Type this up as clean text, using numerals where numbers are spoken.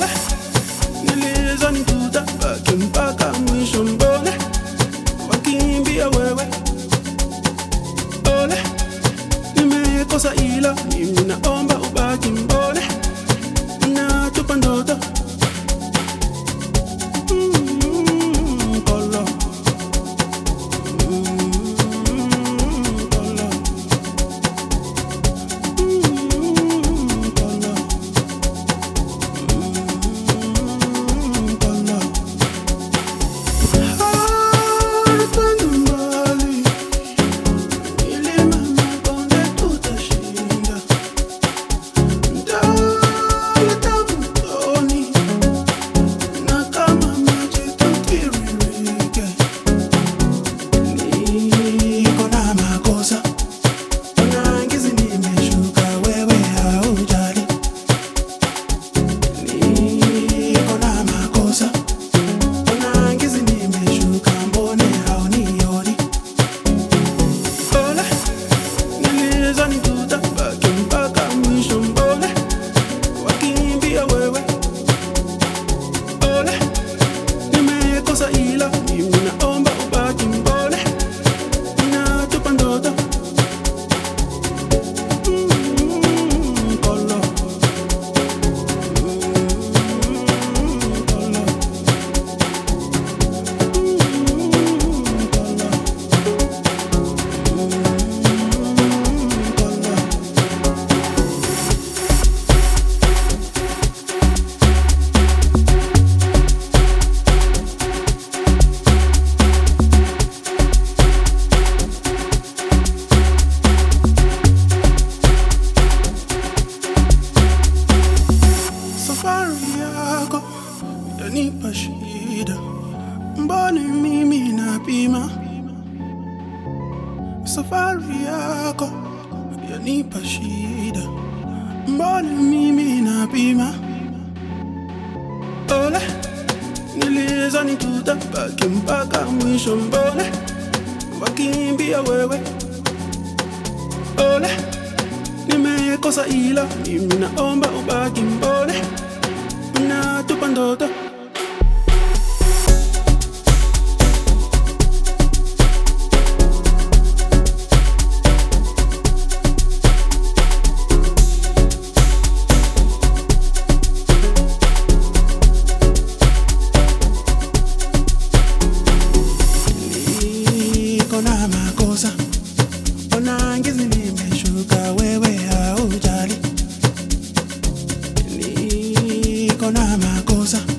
nilizani tutabaki mpaka mwisho, mbona wakimbia wewe? Ole, nimekosa ila mimi naomba ubaki, mbona natupa ndoto. Ila mimi naomba ubaki, mbona natupa ndoto. Safari yako yanipa shida, mbona mimi napima? Safari yako yanipa shida, mbona mimi napima? Ole, nilizani tutabaki mpaka mwisho, mbona wakimbia wewe? Ole, nimekosa ila mimi naomba ubaki, mbona natupa ndoto. Niko na makosa, ona ngizi nimeshuka, wewe haujali. Niko na makosa.